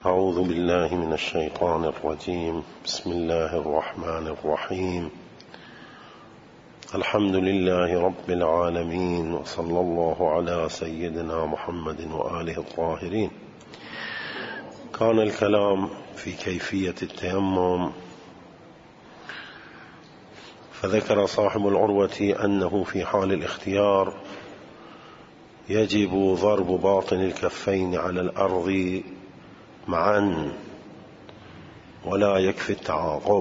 أعوذ بالله من الشيطان الرجيم. بسم الله الرحمن الرحيم. الحمد لله رب العالمين، وصلى الله على سيدنا محمد وآله الطاهرين. كان الكلام في كيفية التيمم، فذكر صاحب العروة أنه في حال الاختيار يجب ضرب باطن الكفين على الأرض معا، ولا يكفي التعاقب.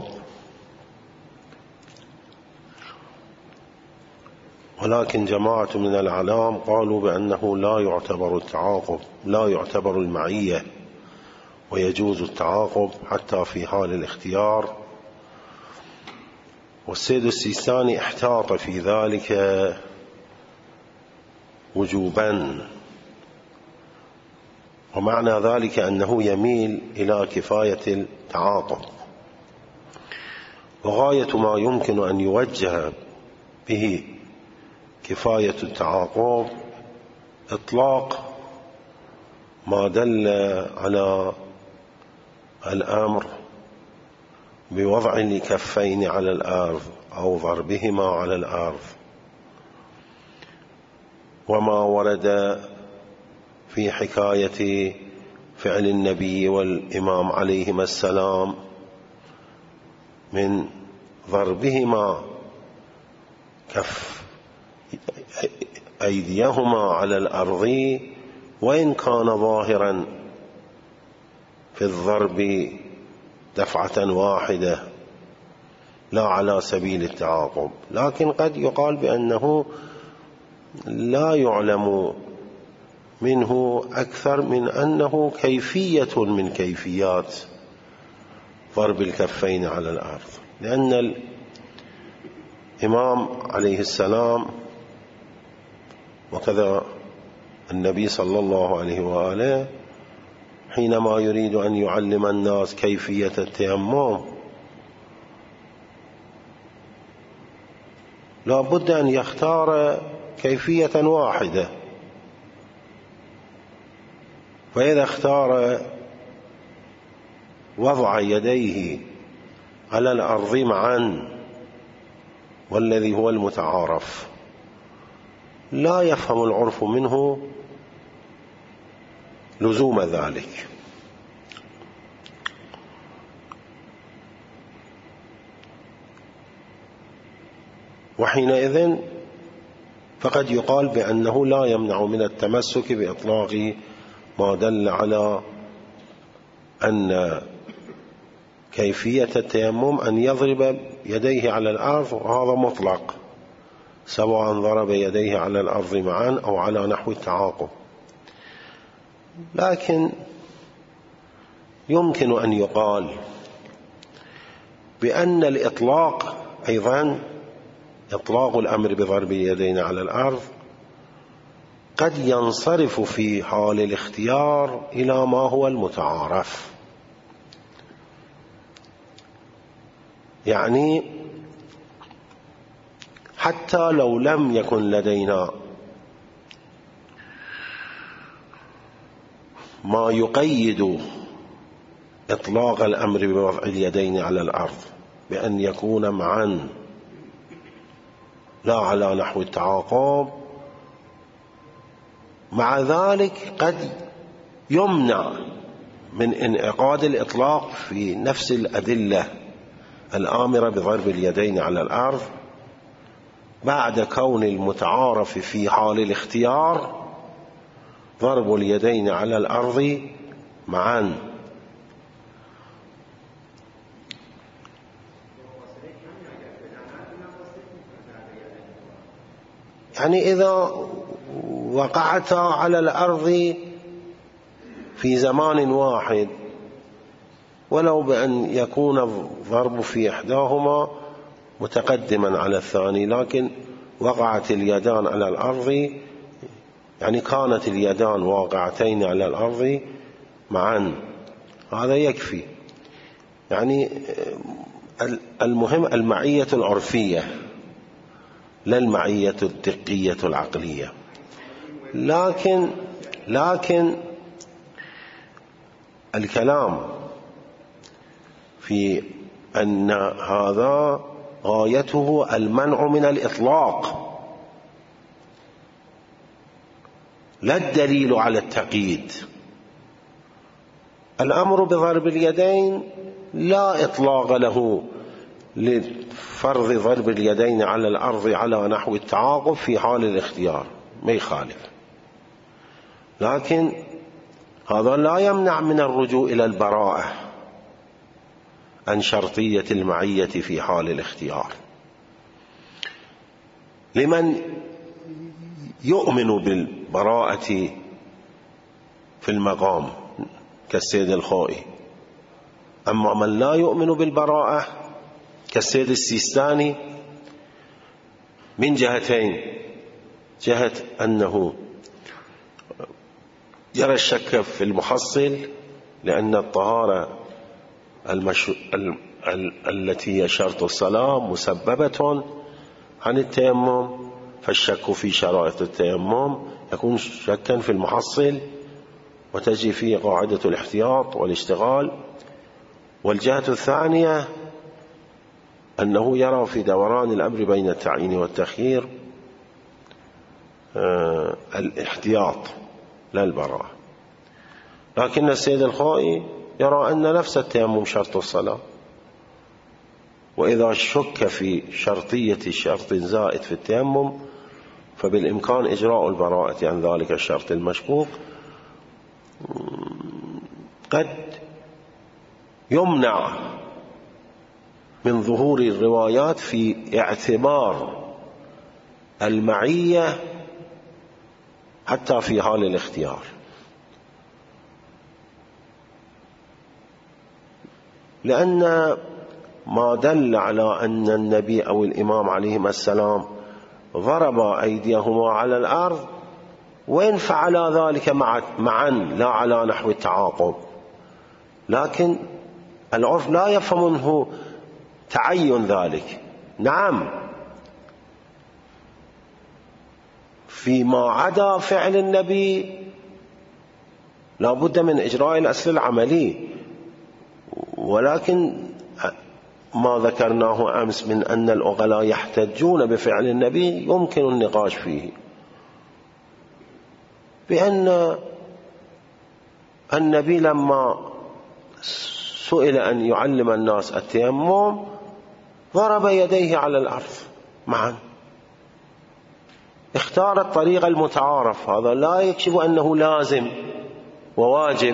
ولكن جماعة من العلام قالوا بأنه لا يعتبر التعاقب، لا يعتبر المعية، ويجوز التعاقب حتى في حال الاختيار. والسيد السيستاني احتاط في ذلك وجوبا، ومعنى ذلك أنه يميل إلى كفاية التعاقب، وغاية ما يمكن أن يوجه به كفاية التعاقب إطلاق ما دل على الأمر بوضع الكفين على الأرض أو ضربهما على الأرض، وما ورد في حكاية فعل النبي والإمام عليهما السلام من ضربهما كف أيديهما على الأرض، وإن كان ظاهرا في الضرب دفعة واحدة لا على سبيل التعاقب، لكن قد يقال بأنه لا يعلم منه أكثر من أنه كيفية من كيفيات ضرب الكفين على الأرض، لأن الإمام عليه السلام وكذا النبي صلى الله عليه وآله حينما يريد أن يعلم الناس كيفية التيمم لا بد أن يختار كيفية واحدة، فإذا اختار وضع يديه على الأرض معا، والذي هو المتعارف، لا يفهم العرف منه لزوم ذلك. وحينئذ فقد يقال بأنه لا يمنع من التمسك بإطلاق ما دل على أن كيفية التيمم أن يضرب يديه على الأرض، وهذا مطلق، سواء ضرب يديه على الأرض معا أو على نحو التعاقب. لكن يمكن أن يقال بأن الإطلاق أيضا، إطلاق الأمر بضرب اليدين على الأرض، قد ينصرف في حال الاختيار إلى ما هو المتعارف. يعني حتى لو لم يكن لدينا ما يقيد إطلاق الأمر بوضع اليدين على الأرض بأن يكون معا لا على نحو التعاقب، مع ذلك قد يمنع من انعقاد الإطلاق في نفس الأدلة الآمرة بضرب اليدين على الأرض، بعد كون المتعارف في حال الاختيار ضرب اليدين على الأرض معا. يعني إذا وقعتا على الأرض في زمان واحد، ولو بأن يكون الضرب في إحداهما متقدما على الثاني، لكن وقعت اليدان على الأرض، يعني كانت اليدان واقعتين على الأرض معا، هذا يكفي. يعني المهم المعية العرفية لا المعية الدقية العقلية. لكن الكلام في أن هذا غايته المنع من الإطلاق لا الدليل على التقييد. الأمر بضرب اليدين لا إطلاق له لفرض ضرب اليدين على الأرض على نحو التعاقب في حال الاختيار، ما يخالف، لكن هذا لا يمنع من الرجوع إلى البراءة عن شرطية المعية في حال الاختيار لمن يؤمن بالبراءة في المقام كالسيد الخوئي. أما من لا يؤمن بالبراءة كالسيد السيستاني من جهتين: جهة أنه يرى الشك في المحصل لأن الطهارة التي هي شرط الصلاة مسببة عن التيمم، فالشك في شرائط التيمم يكون شكا في المحصل وتجي فيه قاعدة الاحتياط والاشتغال. والجهة الثانية أنه يرى في دوران الأمر بين التعيين والتخيير الاحتياط لا البراءة. لكن السيد الخوئي يرى أن نفس التيمم شرط الصلاة، وإذا شك في شرطية شرط زائد في التيمم فبالإمكان إجراء البراءة عن ذلك الشرط المشكوك. قد يمنع من ظهور الروايات في اعتبار المعية حتى في حال الاختيار، لأن ما دل على أن النبي أو الإمام عليهما السلام ضرب أيديهما على الأرض وإن فعل ذلك معا لا على نحو التعاقب، لكن العرف لا يفهم منه تعين ذلك. نعم، فيما عدا فعل النبي لا بد من إجراء الأصل العملي، ولكن ما ذكرناه أمس من أن العقلاء يحتجون بفعل النبي يمكن النقاش فيه، بأن النبي لما سئل أن يعلم الناس التيمم ضرب يديه على الأرض معا، اختار الطريق المتعارف. هذا لا يكشف أنه لازم وواجب،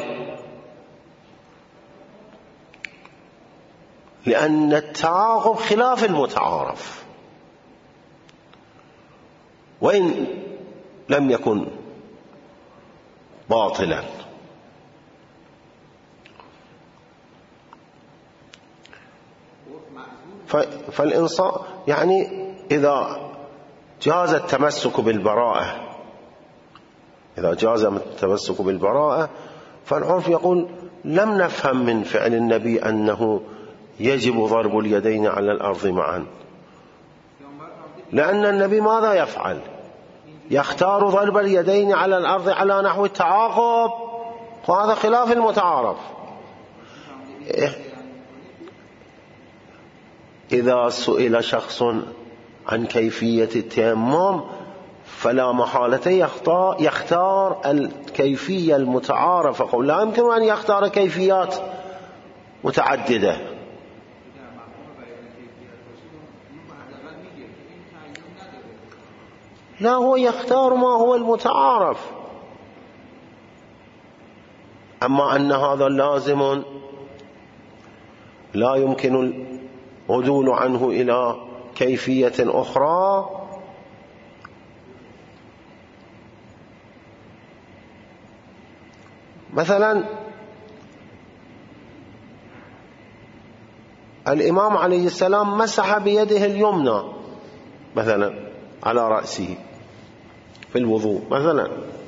لأن التعاقب خلاف المتعارف وإن لم يكن باطلا. فالإنصاف يعني إذا جاز التمسك بالبراءة، إذا جاز التمسك بالبراءة فالعرف يقول لم نفهم من فعل النبي أنه يجب ضرب اليدين على الأرض معا، لأن النبي ماذا يفعل؟ يختار ضرب اليدين على الأرض على نحو التعاقب، وهذا خلاف المتعارف. إذا سئل شخص عن كيفية التيمم فلا محالة يختار الكيفية المتعارفة، قل لا يمكن أن يختار كيفيات متعددة. لا، هو يختار ما هو المتعارف. أما أن هذا لازم لا يمكن العدول عنه إلى كيفية أخرى، مثلا الإمام عليه السلام مسح بيده اليمنى مثلا على رأسه في الوضوء مثلا،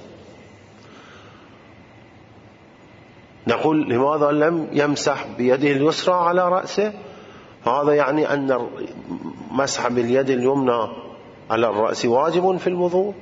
نقول لماذا لم يمسح بيده اليسرى على رأسه؟ هذا يعني أن مسح باليد اليمنى على الرأس واجب في الوضوء؟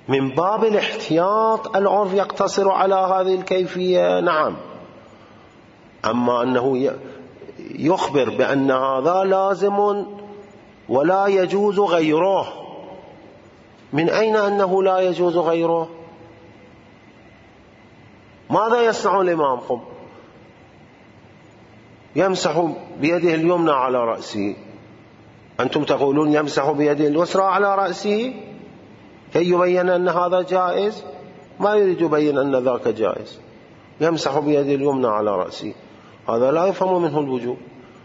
من باب الاحتياط العرف يقتصر على هذه الكيفية، نعم. أما أنه يخبر بأن هذا لازم ولا يجوز غيره، من أين أنه لا يجوز غيره؟ ماذا يصنع الإمام؟ يمسح بيده اليمنى على رأسه، أنتم تقولون يمسح بيده اليسرى على رأسه كي يبين أن هذا جائز، ما يريد يبين أن ذاك جائز. يمسح بيده اليمنى على رأسه، هذا لا يفهم منه الوجوب.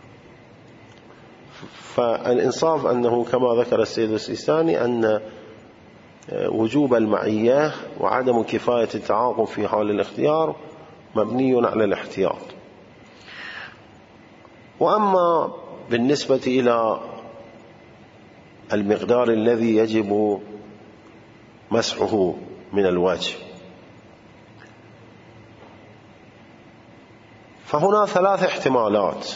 فالإنصاف أنه كما ذكر السيد السيستاني أن وجوب المعية وعدم كفاية التعاقب في حال الاختيار مبني على الاحتياط. وأما بالنسبة إلى المقدار الذي يجب مسحه من الوجه، فهنا 3 احتمالات: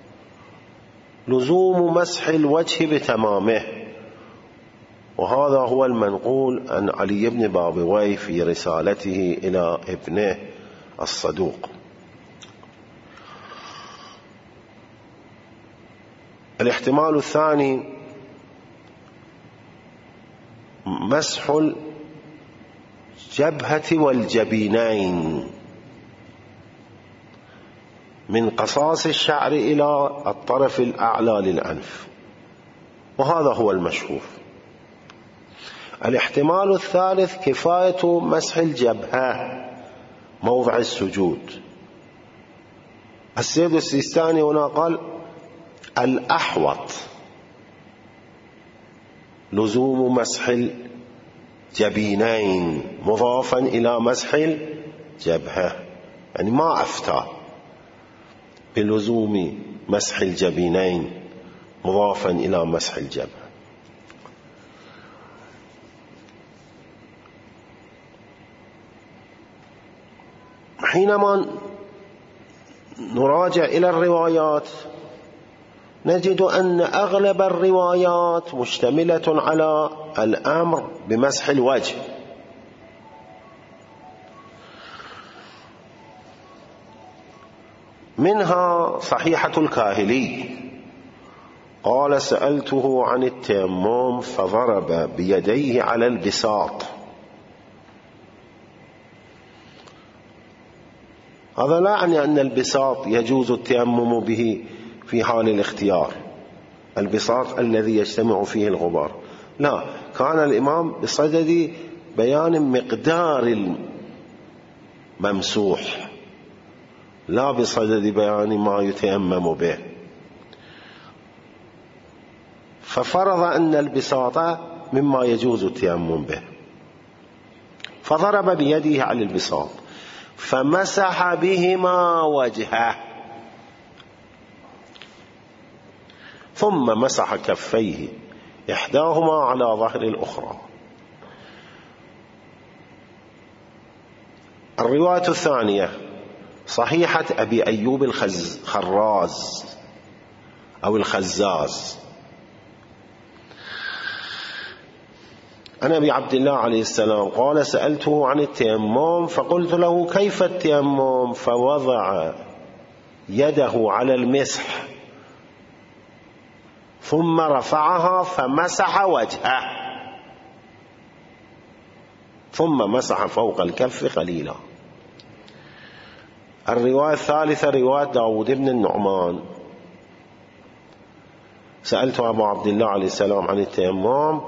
لزوم مسح الوجه بتمامه، وهذا هو المنقول عن علي بن بابويه في رسالته إلى ابنه الصدوق. الاحتمال الثاني مسح الجبهة والجبينين من قصاص الشعر إلى الطرف الأعلى للأنف، وهذا هو المشهور. الاحتمال الثالث كفاية مسح الجبهة موضع السجود. السيد السيستاني هنا قال الأحوط لزوم مسح الجبينين مضافا إلى مسح الجبهة، يعني ما أفتى بلزوم مسح الجبينين مضافا إلى مسح الجبهة. حينما نراجع إلى الروايات نجد أن أغلب الروايات مشتملة على الأمر بمسح الوجه، منها صحيحة الكاهلي قال سألته عن التيمم فضرب بيديه على البساط. هذا لا يعني أن البساط يجوز التيمم به في حال الاختيار، البساط الذي يجتمع فيه الغبار، لا، كان الإمام بصدد بيان مقدار الممسوح لا بصدد بيان ما يتيمم به، ففرض أن البساط مما يجوز التيمم به، فضرب بيده على البساط فمسح بهما وجهه، ثم مسح كفيه إحداهما على ظهر الأخرى. الرواية الثانية صحيحة أبي أيوب الخراز أو الخزاز عن أبي عبد الله عليه السلام قال سألته عن التيمم فقلت له كيف التيمم؟ فوضع يده على المسح ثم رفعها فمسح وجهه ثم مسح فوق الكف قليلا. الرواية الثالثة رواية داود بن النعمان سألت أبو عبد الله عليه السلام عن التيمم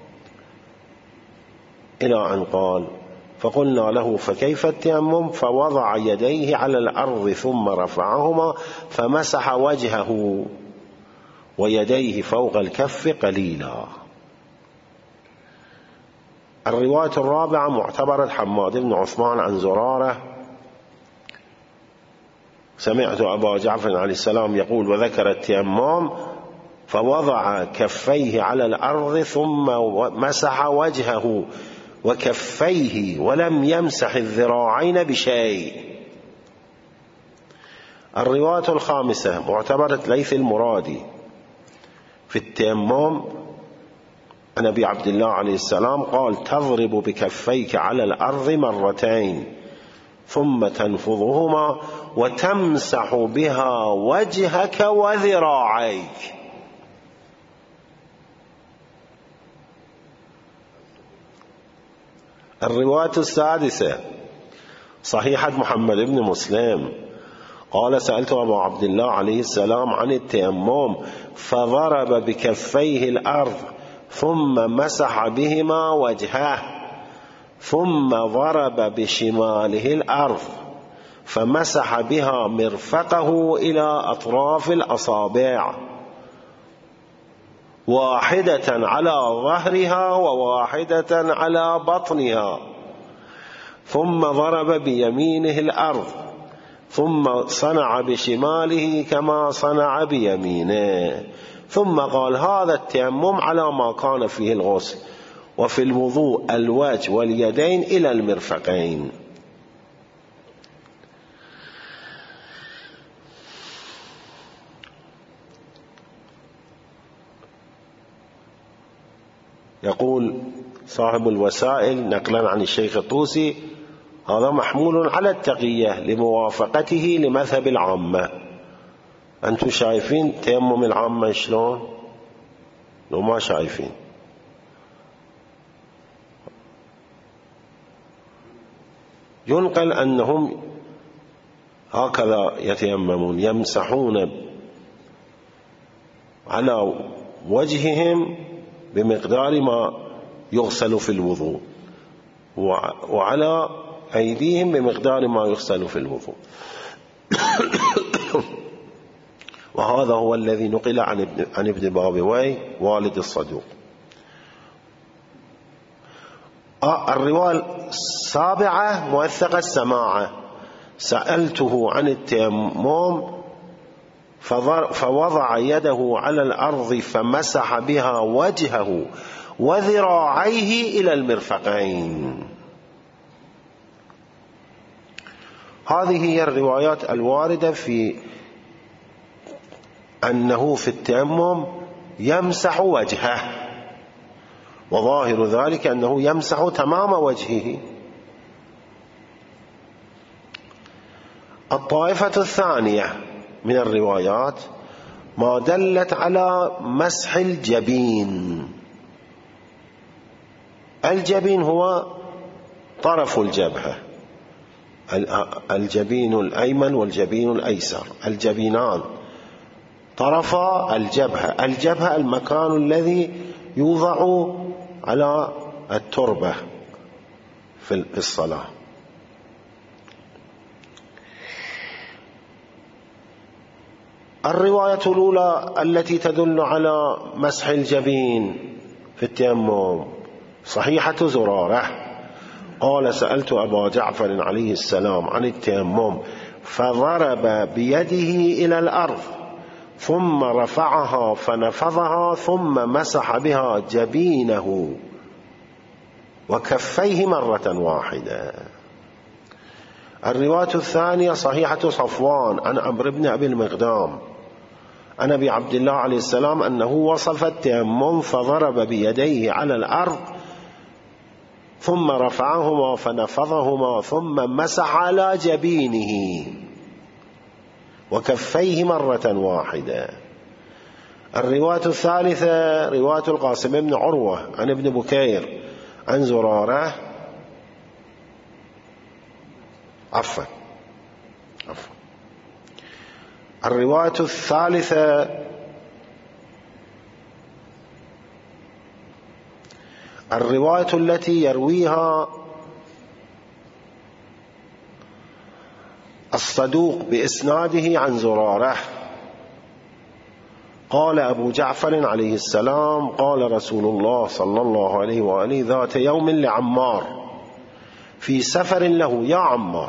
إلى أن قال فقلنا له فكيف التيمم؟ فوضع يديه على الأرض ثم رفعهما فمسح وجهه ويديه فوق الكف قليلا. الرواية الرابعة معتبرة حماد بن عثمان عن زرارة سمعت أبا جعفر عليه السلام يقول وذكر التيمم فوضع كفيه على الأرض ثم مسح وجهه وكفيه ولم يمسح الذراعين بشيء. الرواية الخامسة معتبرة ليث المرادي في التيمم عن أبي عبد الله عليه السلام قال: تضرب بكفيك على الأرض مرتين ثم تنفضهما وتمسح بها وجهك وذراعيك. الرواية السادسة صحيحة محمد بن مسلم قال: سألت أبا عبد الله عليه السلام عن التيمم فضرب بكفيه الأرض ثم مسح بهما وجهه، ثم ضرب بشماله الأرض فمسح بها مرفقه إلى أطراف الأصابع، واحدة على ظهرها وواحدة على بطنها، ثم ضرب بيمينه الأرض، ثم صنع بشماله كما صنع بيمينه، ثم قال: هذا التيمم على ما كان فيه الغسل، وفي الوضوء الوجه واليدين إلى المرفقين. يقول صاحب الوسائل نقلا عن الشيخ الطوسي: هذا محمول على التقية لموافقته لمذهب العامة. أنتم شايفين تيمم العامة شلون؟ لو ما شايفين، ينقل أنهم هكذا يتيممون، يمسحون على وجههم بمقدار ما يغسل في الوضوء، وعلى أيديهم بمقدار ما يغسل في الوضوء. وهذا هو الذي نقل عن ابن بابويه والد الصدوق. الرواية السابعة موثقة السماعة: سألته عن التيمم فوضع يده على الأرض فمسح بها وجهه وذراعيه إلى المرفقين. هذه هي الروايات الواردة في أنه في التيمم يمسح وجهه، وظاهر ذلك أنه يمسح تمام وجهه. الطائفة الثانية من الروايات ما دلت على مسح الجبين. الجبين هو طرف الجبهة، الجبين الأيمن والجبين الأيسر، الجبينان طرفا الجبهة. الجبهة المكان الذي يوضع على التربة في الصلاة. الرواية الأولى التي تدل على مسح الجبين في التيمم صحيحة زرارة قال: سألت أبا جعفر عليه السلام عن التيمم فضرب بيده إلى الأرض ثم رفعها فنفضها ثم مسح بها جبينه وكفيه مرة واحدة. الرواية الثانية صحيحة صفوان عن عمرو بن أبي المقدام عن أبي عبد الله عليه السلام أنه وصف التيمم فضرب بيديه على الأرض ثم رفعهما فنفضهما ثم مسح على جبينه وكفيه مرة واحدة. الرواية الثالثة رواية القاسم بن عروة عن ابن بكير عن زرارة الرواية الثالثة الرواية التي يرويها الصدوق بإسناده عن زرارة قال أبو جعفر عليه السلام: قال رسول الله صلى الله عليه وآله ذات يوم لعمار في سفر له: يا عمار،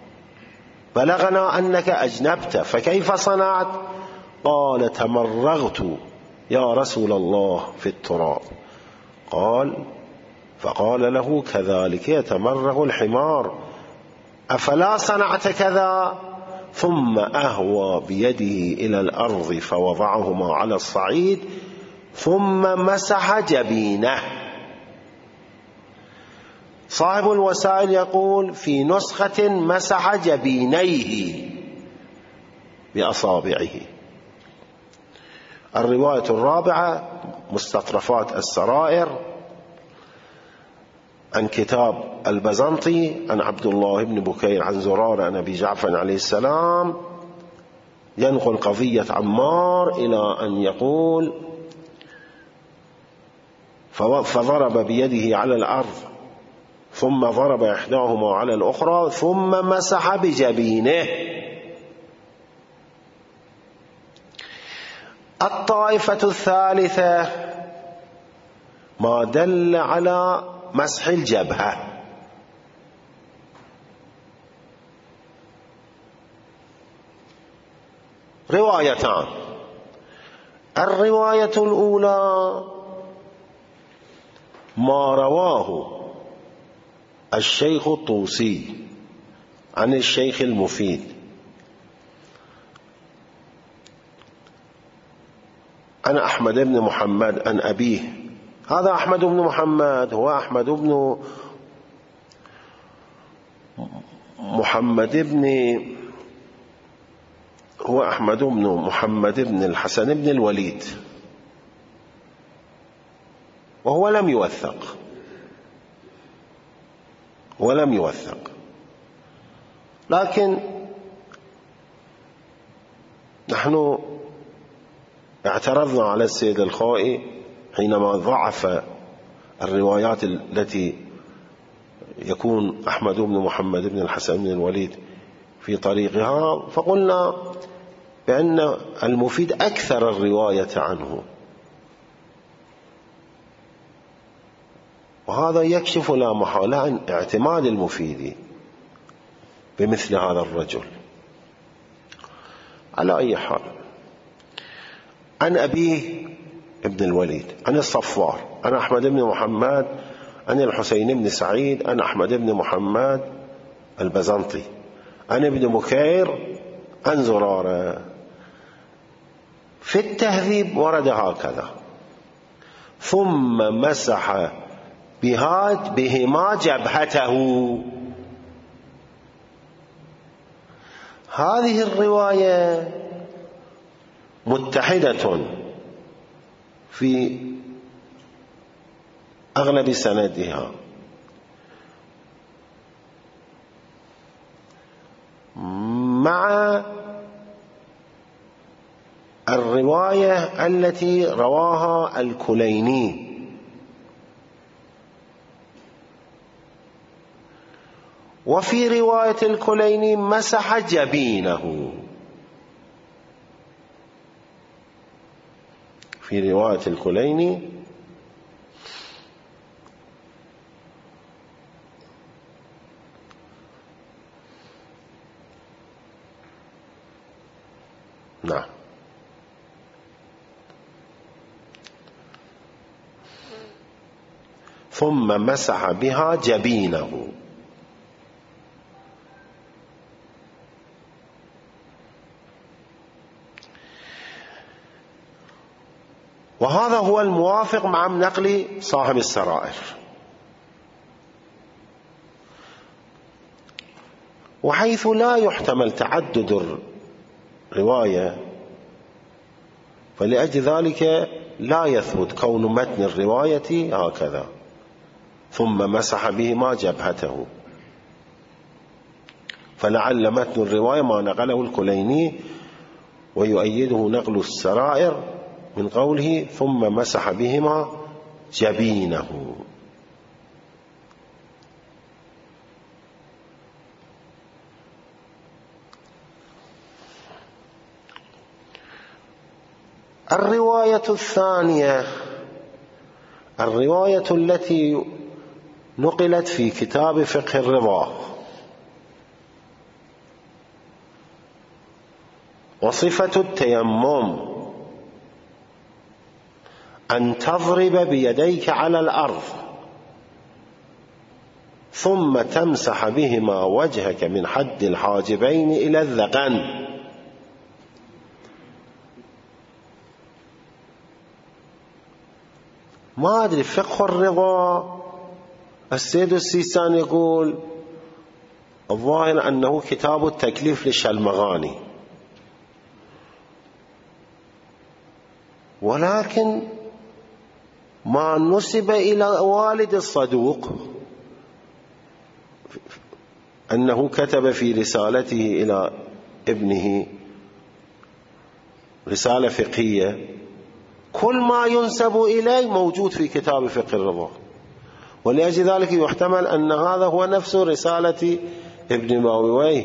بلغنا أنك أجنبت فكيف صنعت؟ قال: تمرغت يا رسول الله في التراب. فقال له: كذلك يتمرغ الحمار، أفلا صنعت كذا؟ ثم أهوى بيده إلى الأرض فوضعهما على الصعيد ثم مسح جبينه. صاحب الوسائل يقول في نسخة مسح جبينيه بأصابعه. الرواية الرابعة مستطرفات السرائر عن كتاب البزنطي عن عبد الله بن بكير عن زرارة عن أبي جعفر عليه السلام، ينقل قضية عمار إلى أن يقول فضرب بيده على الأرض ثم ضرب إحداهما على الأخرى ثم مسح بجبينه. الطائفة الثالثة ما دل على مسح الجبهة. روايتان: الرواية الأولى ما رواه الشيخ الطوسي عن الشيخ المفيد عن أحمد بن محمد عن أبيه. هذا أحمد بن محمد هو أحمد بن محمد بن الحسن بن الوليد، وهو لم يوثق، لكن نحن اعترضنا على السيد الخوئي حينما ضعف الروايات التي يكون أحمد بن محمد بن الحسن بن الوليد في طريقها، فقلنا بأن المفيد أكثر الرواية عنه، وهذا يكشف لا محالة عن اعتماد المفيد بمثل هذا الرجل. على أي حال، عن أبيه ابن الوليد عن الصفار عن أحمد بن محمد عن الحسين بن سعيد عن أحمد بن محمد البزنطي عن ابن بكير عن زرارة. في التهذيب ورد هكذا: ثم مسح بهما جبهته. هذه الرواية متحدة في أغلب سندها مع الرواية التي رواها الكليني، وفي رواية الكليني مسح جبينه. في رواية الكليني نعم ثم مسح بها جبينه. وهذا هو الموافق مع نقل صاحب السرائر. وحيث لا يحتمل تعدد الرواية، فلأجل ذلك لا يثبت كون متن الرواية هكذا: ثم مسح بهما جبهته، فلعل متن الرواية ما نقله الكليني، ويؤيده نقل السرائر من قوله ثم مسح بهما جبينه. الرواية الثانية الرواية التي نقلت في كتاب فقه الرضا: وصفة التيمم أن تضرب بيديك على الأرض ثم تمسح بهما وجهك من حد الحاجبين إلى الذقن. ما أدري فقه الرضا. السيد السيستاني يقول الظاهر أنه كتاب التكليف للشلمغاني، ولكن ما نسب إلى والد الصدوق أنه كتب في رسالته إلى ابنه رسالة فقهية، كل ما ينسب إليه موجود في كتاب فقه الرضا، ولأجل ذلك يحتمل أن هذا هو نفس رسالة ابن ماويويه.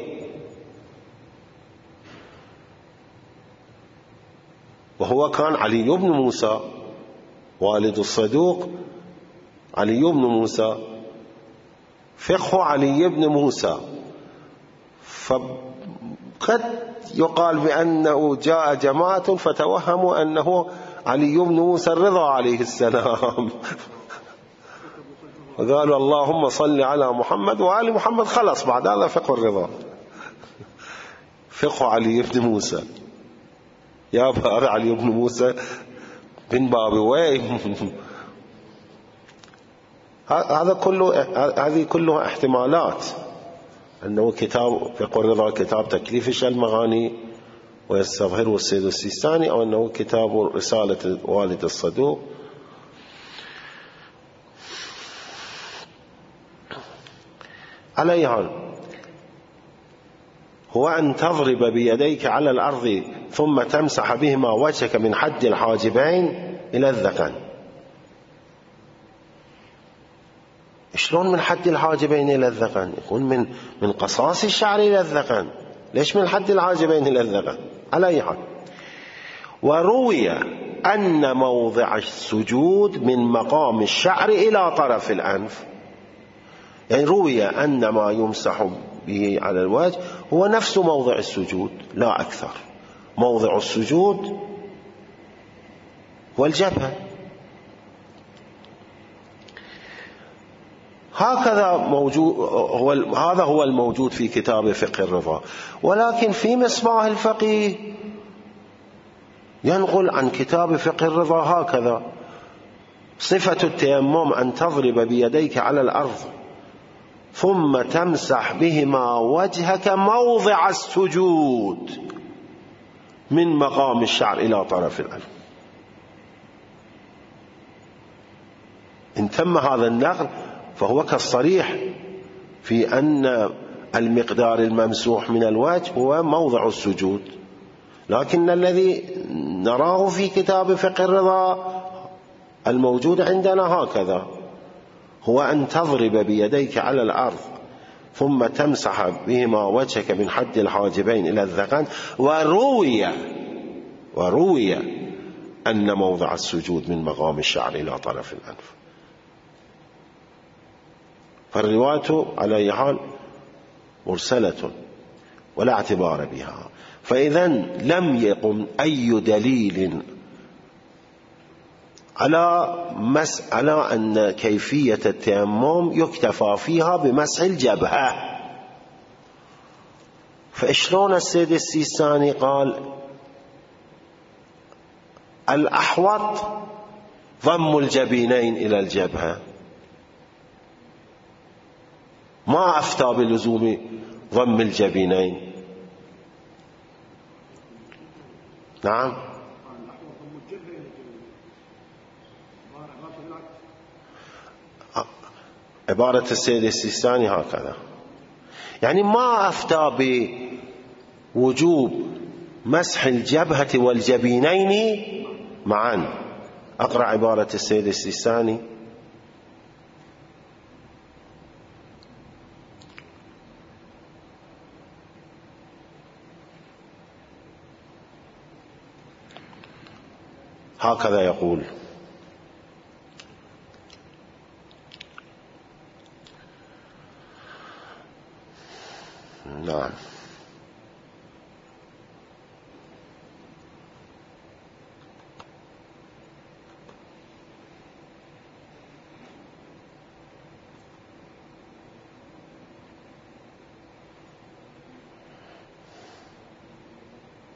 وهو كان علي بن موسى والد الصدوق، علي بن موسى، فقه علي بن موسى، فقد يقال بأنه جاء جماعة فتوهموا أنه علي بن موسى الرضا عليه السلام وقالوا اللهم صل على محمد وآل محمد، خلص بعد هذا فقه الرضا، فقه علي بن موسى. يا بار علي بن موسى بن بابويه هذه كلها احتمالات، أنه كتاب فقه الرضا كتاب تكليف الشلمغاني ويستظهره السيد السيستاني، أو أنه كتاب رسالة والد الصدوق. على أي حال، هو أن تضرب بيديك على الأرض ثم تمسح بهما وجهك من حد الحاجبين إلى الذقن. شلون من حد الحاجبين إلى الذقن؟ يكون من قصاص الشعر إلى الذقن، ليش من حد الحاجبين إلى الذقن؟ على أي حال، وروي أن موضع السجود من مقام الشعر إلى طرف الأنف، يعني روي أن ما يمسح به على الوجه هو نفس موضع السجود لا أكثر. موضع السجود والجبهة، هكذا موجود، هذا هو الموجود في كتاب فقه الرضا. ولكن في مصباح الفقيه ينقل عن كتاب فقه الرضا هكذا: صفة التيمم أن تضرب بيديك على الأرض ثم تمسح بهما وجهك موضع السجود من مقام الشعر إلى طرف الأنف. إن تم هذا النقل فهو كالصريح في أن المقدار الممسوح من الوجه هو موضع السجود، لكن الذي نراه في كتاب فقه الرضا الموجود عندنا هكذا: هو أن تضرب بيديك على الأرض ثم تمسح بهما وجهك من حد الحاجبين إلى الذقن. وروي أن موضع السجود من مقام الشعر إلى طرف الأنف. فالرواية على أي حال مرسلة ولا اعتبار بها. فإذا لم يقم أي دليل على أن كيفية التيمم يكتفى فيها بمسح الجبهة. فإشلون السيد السيستاني قال الأحوط ضم الجبينين إلى الجبهة، ما أفتى بلزوم ضم الجبينين؟ نعم، عبارة السيد السيستاني هكذا، يعني ما أفتى بوجوب مسح الجبهة والجبينين معا. أقرأ عبارة السيد السيستاني: هكذا يقول: نعم،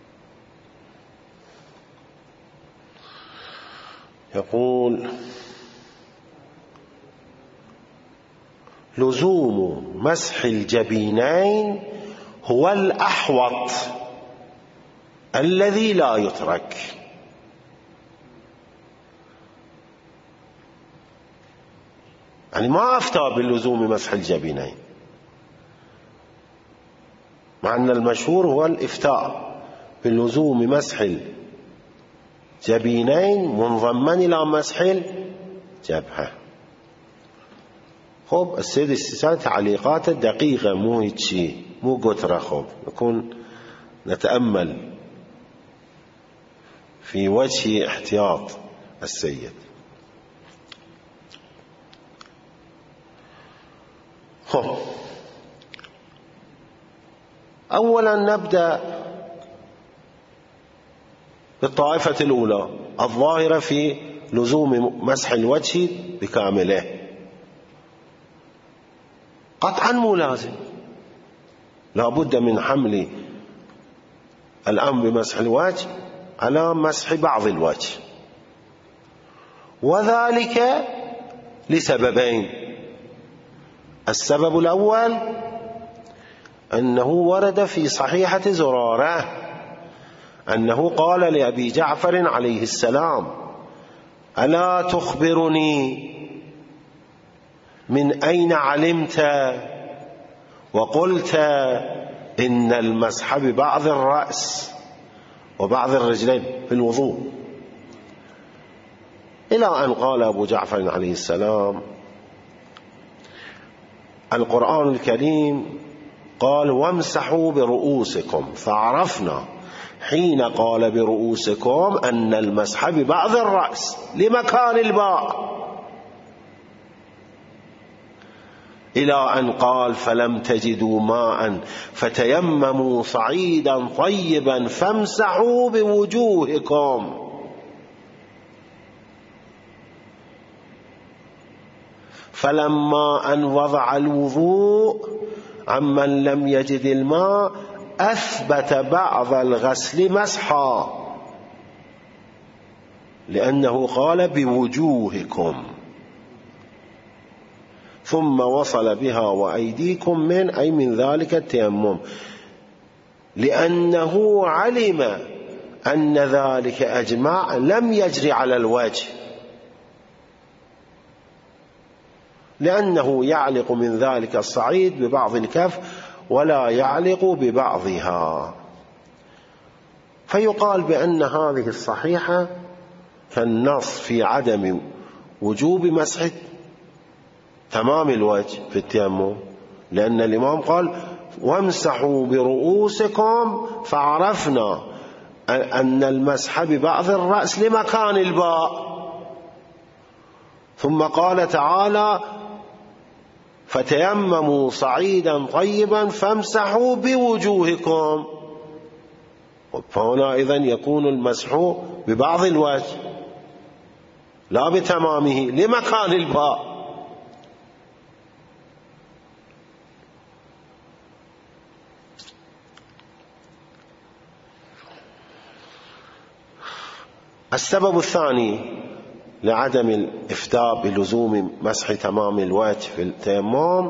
يقول لزوم مسح الجبينين هو الأحوط الذي لا يترك. يعني ما أفتى باللزوم مسح الجبينين، مع أن المشهور هو الإفتاء باللزوم مسح الجبينين منضمن إلى مسح الجبهة. خب السيد استسال تعليقات دقيقة، مو هيك شيء، مو قطرة. خب نكون نتأمل في وجه احتياط السيد. خب أولا نبدأ بالطائفة الأولى الظاهرة في لزوم مسح الوجه بكامله. قطعا مو لازم، لا بد من حمل الأمر بمسح الوجه على مسح بعض الوجه، وذلك لسببين. السبب الأول أنه ورد في صحيحة زرارة أنه قال لأبي جعفر عليه السلام: ألا تخبرني من أين علمت وقلت إن المسح ببعض الرأس وبعض الرجلين في الوضوء، إلى أن قال أبو جعفر عليه السلام: القرآن الكريم قال: وامسحوا برؤوسكم، فعرفنا حين قال برؤوسكم أن المسح ببعض الرأس لمكان الباء، إلى أن قال: فلم تجدوا ماء فتيمموا صعيدا طيبا فامسحوا بوجوهكم. فلما أن وضع الوضوء عمن لم يجد الماء أثبت بعض الغسل مسحا، لأنه قال بوجوهكم، ثم وصل بها وأيديكم من أي من ذلك التيمم، لأنه علم أن ذلك أجمع لم يجري على الوجه، لأنه يعلق من ذلك الصعيد ببعض الكف ولا يعلق ببعضها. فيقال بأن هذه الصحيحة كالنص في عدم وجوب مسح تمام الوجه في التيمم، لأن الإمام قال: وامسحوا برؤوسكم، فعرفنا أن المسح ببعض الرأس لمكان الباء. ثم قال تعالى: فتيمموا صعيدا طيبا فامسحوا بوجوهكم. فهنا إذن يكون المسح ببعض الوجه لا بتمامه لمكان الباء. السبب الثاني لعدم الإفتاء بلزوم مسح تمام الوجه في التيمم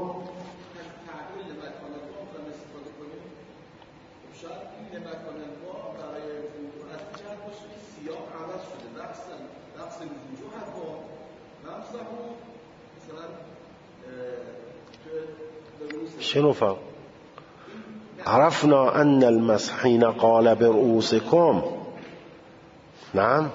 شنو فرق؟ عرفنا أن المسح حين قال برؤوسكم، نعم،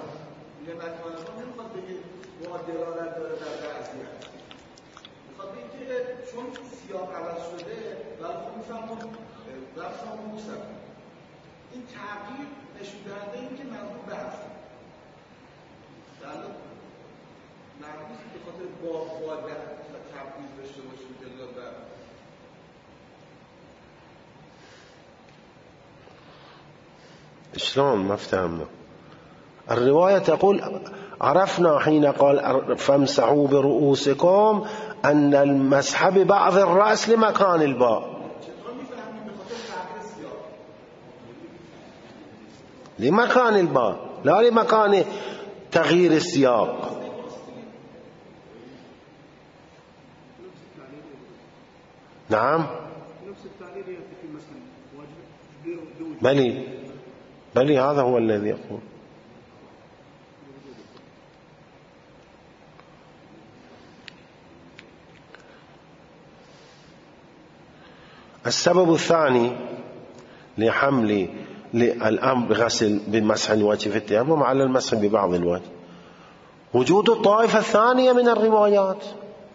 شلون ما افتهمنا؟ الرواية تقول: عرفنا حين قال فامسحوا برؤوسكم أن المسح ببعض الرأس لمكان الباء. لمكان الباء لا لمكان تغيير السياق. نعم نفس التعليل يأتي في مسألة بلي هذا هو الذي يقول. السبب الثاني لحمل الأمر بغسل بمسح الوجه في التيمم على المسح ببعض الوجه وجود الطائفة الثانية من الروايات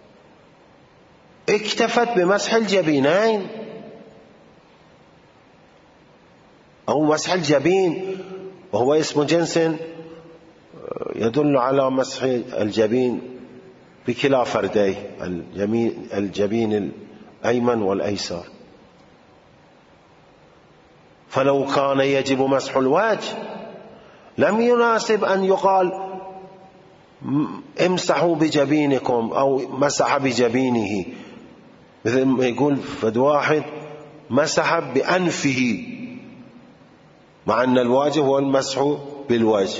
اكتفت بمسح الجبينين أو مسح الجبين، وهو اسم جنس يدل على مسح الجبين بكلا فرديه، الجبين الأيمن والأيسر. فلو كان يجب مسح الوجه لم يناسب أن يقال امسحوا بجبينكم أو مسح بجبينه، مثل ما يقول فد واحد مسح بأنفه، مع أن الواجب هو المسح بالوجه.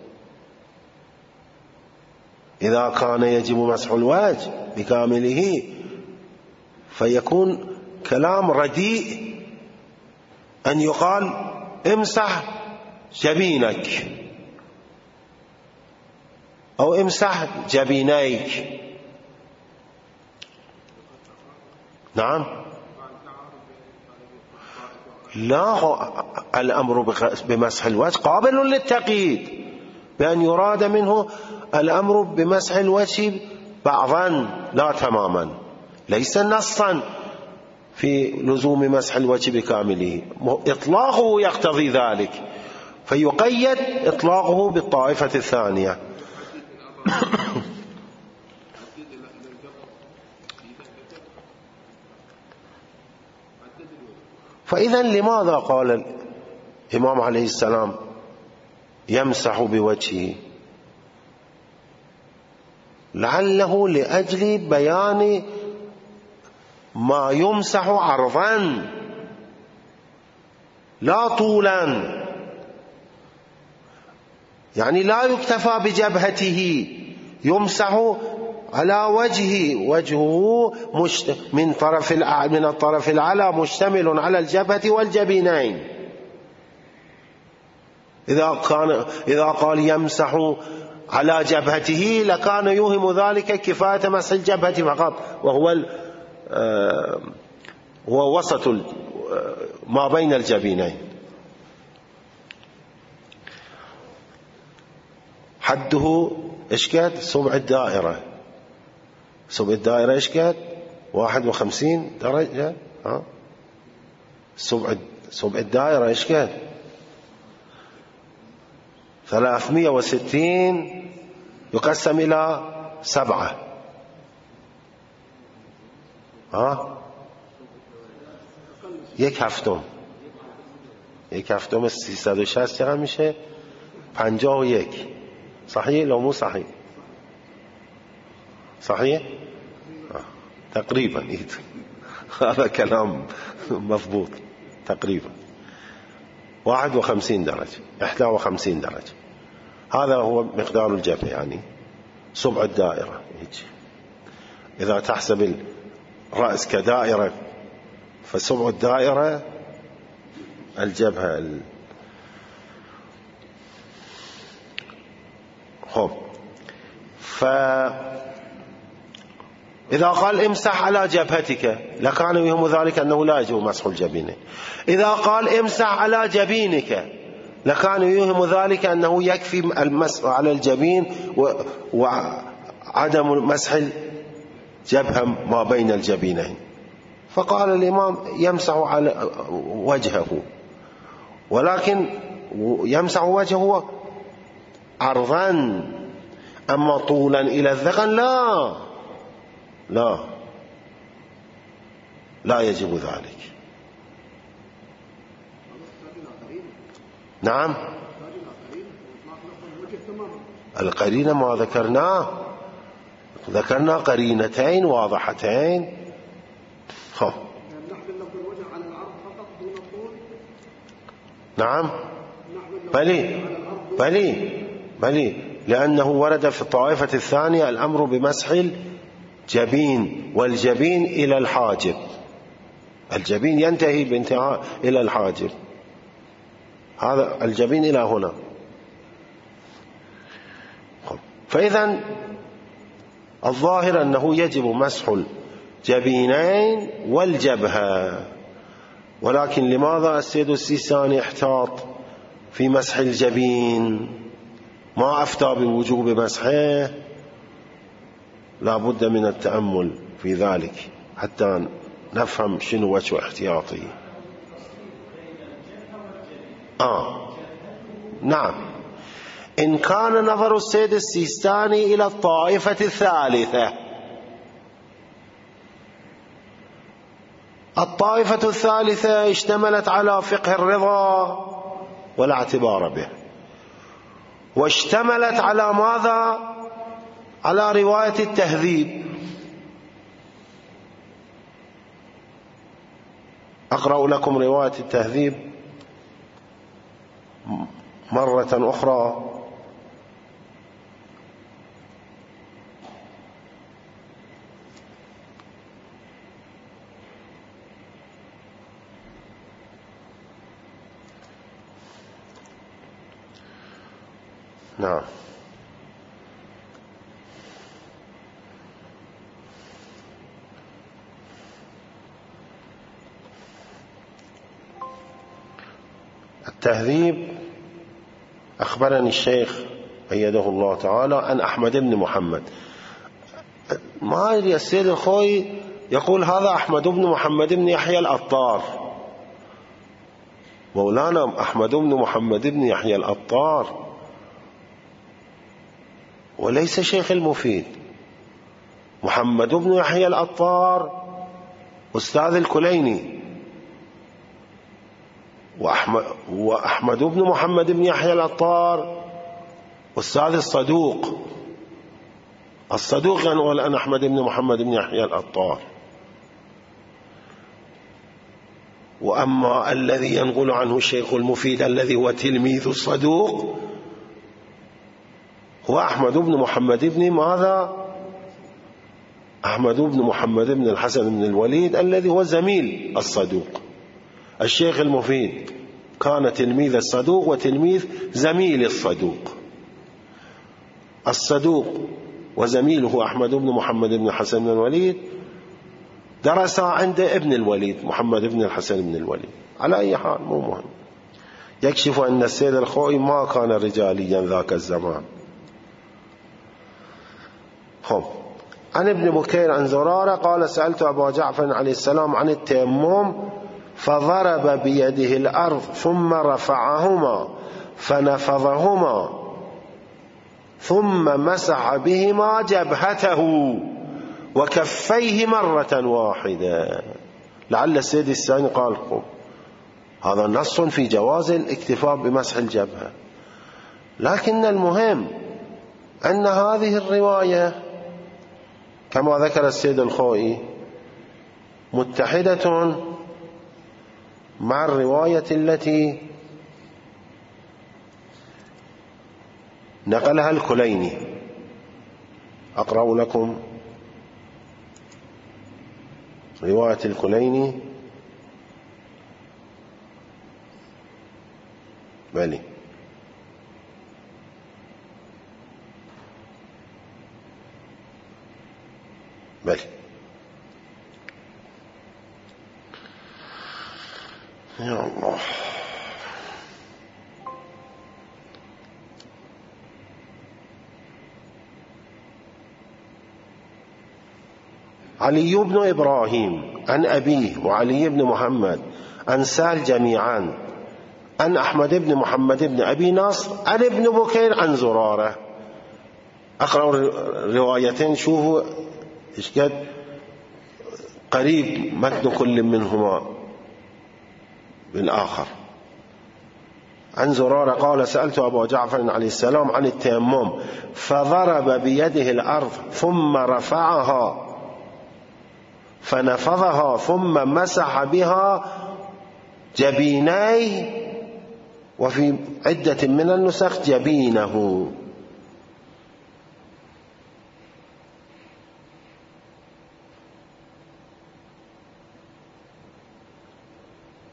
إذا كان يجب مسح الوجه بكامله فيكون كلام رديء أن يقال امسح جبينك أو امسح جبينيك. نعم، لا، الأمر بمسح الوجه قابل للتقييد بأن يراد منه الأمر بمسح الوجه بعضا لا تماما، ليس نصا في لزوم مسح الوجه بكامله، إطلاقه يقتضي ذلك، فيقيد إطلاقه بالطائفة الثانية. فإذا لماذا قال الإمام عليه السلام يمسح بوجهه؟ لعله لأجل بيان ما يمسح عرضا لا طولا، يعني لا يكتفى بجبهته، يمسح على وجهه من الطرف الأعلى مشتمل على الجبهة والجبينين. إذا قال يمسح على جبهته لكان يوهم ذلك كفاية مسح الجبهة فقط، وهو وسط ما بين الجبينين. حده إيش قد؟ سبع الدائرة. سبع الدائرة إيش قد؟ 51 درجة. سبع الدائرة إيش قد؟ 360 يقسم إلى 7. یک هفتم 360 چقدر میشه؟ 51. صحيح لو مو صحيح؟ صحيح؟ تقريبا هذا كلام مضبوط، تقريبا 51 درجة 51 درجة، هذا هو مقدار الجبهة، يعني سبع الدائرة. إذا تحسب الرأس كدائرة فسبع الدائرة الجبهة. إذا قال امسح على جبهتك لكان يهم ذلك أنه لا يجب مسح الجبين. إذا قال امسح على جبينك لكان يهم ذلك أنه يكفي المسح على الجبين وعدم مسح الجبهة ما بين الجبينين. فقال الإمام يمسح على وجهه، ولكن يمسح وجهه عرضا، أما طولا إلى الذقن لا يجب ذلك. نعم، القرينة ما ذكرنا قرينتين واضحتين. نعم، بلي لأنه ورد في الطائفة الثانية الأمر بمسح الجبين، والجبين إلى الحاجب، الجبين ينتهي بانتهاء إلى الحاجب، هذا الجبين إلى هنا. فإذا الظاهر أنه يجب مسح الجبينين والجبهة، ولكن لماذا السيد السيستاني احتاط في مسح الجبين، ما أفتى بوجوب مسحه؟ لا بد من التأمل في ذلك حتى نفهم شنو وجه احتياطه. نعم، إن كان نظر السيد السيستاني إلى الطائفة الثالثة، الطائفة الثالثة اشتملت على فقه الرضا ولا اعتبار به، واشتملت على ماذا؟ على رواية التهذيب. أقرأ لكم رواية التهذيب مرة أخرى. نعم، التهذيب أخبرني الشيخ أيده الله تعالى عن أحمد بن محمد. ما أدري السيد الخوي يقول هذا أحمد بن محمد بن يحيى الأطار. مولانا أحمد بن محمد بن يحيى الأطار وليس شيخ المفيد. محمد بن يحيى الأطار أستاذ الكليني، وأحمد بن محمد بن يحيى الأطار أستاذ الصدوق. الصدوق ينقل عن أحمد بن محمد بن يحيى الأطار، وأما الذي ينقل عنه الشيخ المفيد الذي هو تلميذ الصدوق هو أحمد بن محمد بن ماذا؟ أحمد بن محمد بن الحسن بن الوليد الذي هو زميل الصدوق. الشيخ المفيد كان تلميذ الصدوق وتلميذ زميل الصدوق. الصدوق وزميله أحمد بن محمد بن الحسن بن الوليد درس عند ابن الوليد محمد بن الحسن بن الوليد. على أي حال مو مهم، يكشف أن السيد الخوئي ما كان رجاليا ذاك الزمان. عن ابن بكير عن زرارة قال سألت أبا جعفر عليه السلام عن التيمم فضرب بيده الأرض ثم رفعهما فنفضهما ثم مسح بهما جبهته وكفيه مرة واحدة. لعل السيد الساني قال هذا نص في جواز الاكتفاء بمسح الجبهة، لكن المهم أن هذه الرواية كما ذكر السيد الخوئي متحدة مع الرواية التي نقلها الكليني. أقرأ لكم رواية الكليني. بلي يا الله. علي بن إبراهيم عن أبيه وعلي بن محمد عن سال جميعا عن أحمد بن محمد بن أبي نصر عن ابن بكير عن زرارة. أقرأ روايتين شوفوا إيش قد قريب متن كل منهما بالآخر. عن زرارة قال سألت أبا جعفر عليه السلام عن التيمم فضرب بيده الأرض ثم رفعها فنفضها ثم مسح بها جبينيه، وفي عدة من النسخ جبينه.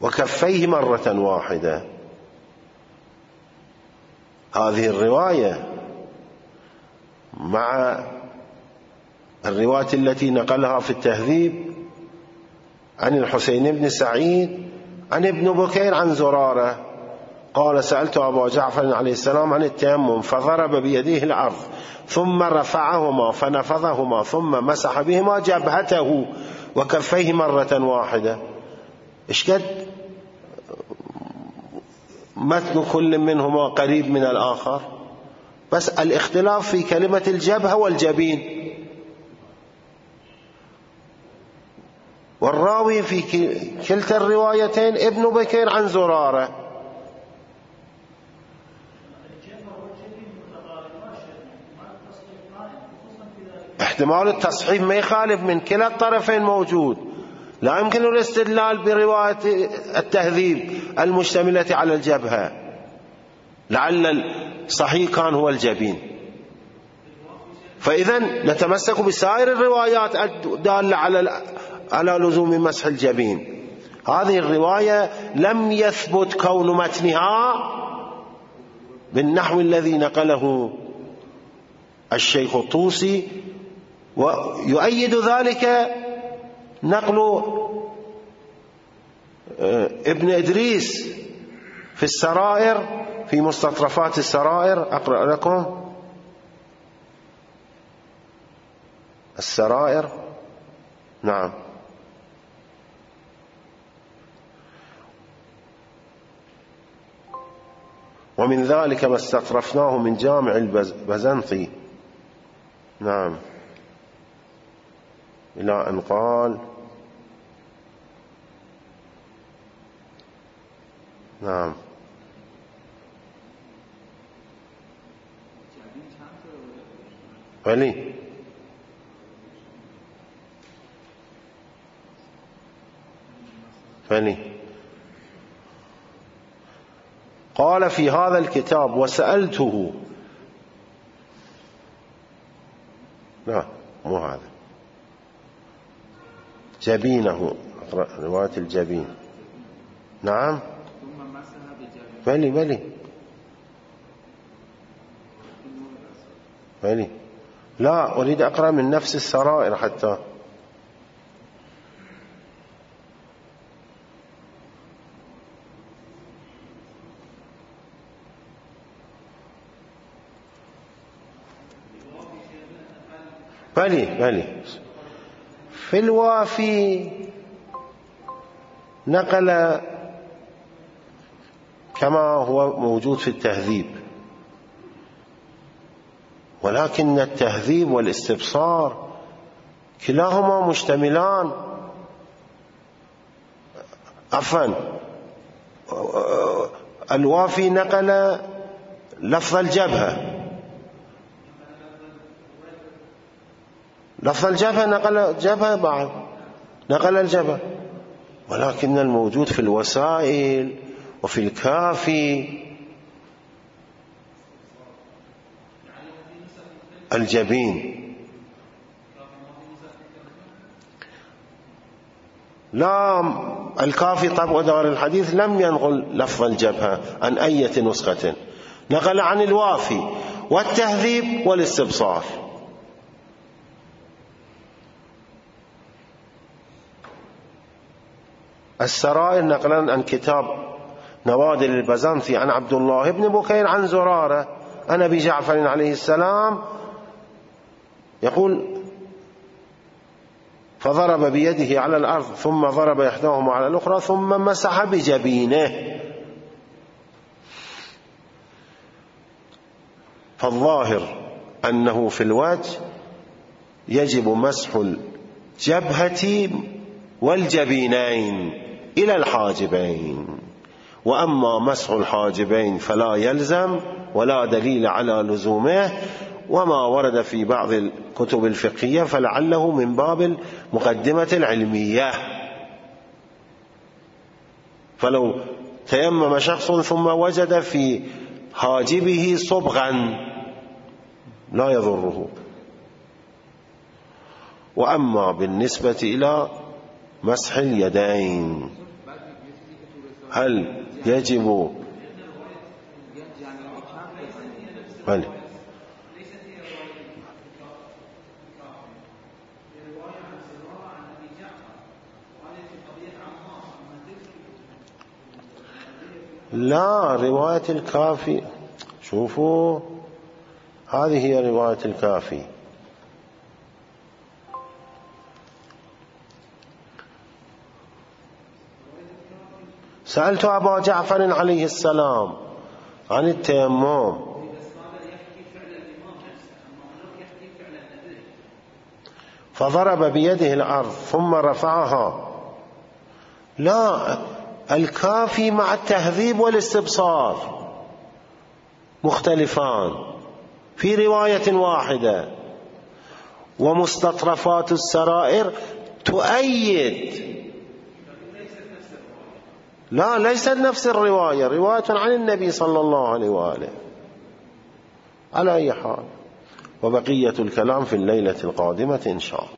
وكفيه مرة واحدة. هذه الرواية مع الرواية التي نقلها في التهذيب عن الحسين بن سعيد عن ابن بكير عن زرارة قال: سألت أبا جعفر عليه السلام عن التيمم فضرب بيديه الأرض ثم رفعهما فنفضهما ثم مسح بهما جبهته وكفيه مرة واحدة. إشكد متن كل منهما قريب من الآخر، بس الاختلاف في كلمة الجبهة والجبين. والراوي في كلتا الروايتين ابن بكير عن زرارة. احتمال التصحيح ما يخالف من كلا الطرفين موجود، لا يمكن الاستدلال برواية التهذيب المشتملة على الجبهة، لعل الصحيح كان هو الجبين. فإذا نتمسك بسائر الروايات الدالة على لزوم مسح الجبين. هذه الرواية لم يثبت كون متنها بالنحو الذي نقله الشيخ الطوسي، ويؤيد ذلك نقل ابن إدريس في السرائر، في مستطرفات السرائر. أقرأ لكم السرائر. نعم. ومن ذلك ما استطرفناه من جامع البزنطي. نعم. إلى أن قال: نعم. ولي قال في هذا الكتاب: وسألته. لا، مو هذا، جبينه، رواية الجبين. نعم. بلي لا، أريد أقرأ من نفس السرائر حتى. بلي في الوافي نقل كما هو موجود في التهذيب، ولكن التهذيب والاستبصار كلاهما مشتملان. عفوا، الوافي نقل لفظ الجبهة، نقل جبهة بعد، نقل الجبهة، ولكن الموجود في الوسائل وفي الكافي الجبين. لا، الكافي طبع دار الحديث لم ينقل لفظ الجبهة عن أي نسخة، نقل عن الوافي والتهذيب والاستبصار. السرائر نقلا عن كتاب نوادر البزنطي عن عبد الله بن بكير عن زرارة عن أبي جعفر عليه السلام يقول: فضرب بيده على الأرض ثم ضرب إحداهما على الأخرى ثم مسح بجبينه. فالظاهر أنه في الوجه يجب مسح الجبهة والجبينين إلى الحاجبين، وأما مسح الحاجبين فلا يلزم ولا دليل على لزومه، وما ورد في بعض الكتب الفقهية فلعله من باب المقدمة العلمية. فلو تيمم شخص ثم وجد في حاجبه صبغا لا يضره. وأما بالنسبة إلى مسح اليدين، هل يجب لا، رواية الكافي، شوفوا هذه هي رواية الكافي. سألت أبا جعفر عليه السلام عن التيمم فضرب بيده الأرض ثم رفعها. لا، الكافي مع التهذيب والاستبصار مختلفان في رواية واحدة، ومستطرفات السرائر تؤيد. لا، ليست نفس الرواية، رواية عن النبي صلى الله عليه وآله. على أي حال، وبقية الكلام في الليلة القادمة إن شاء الله.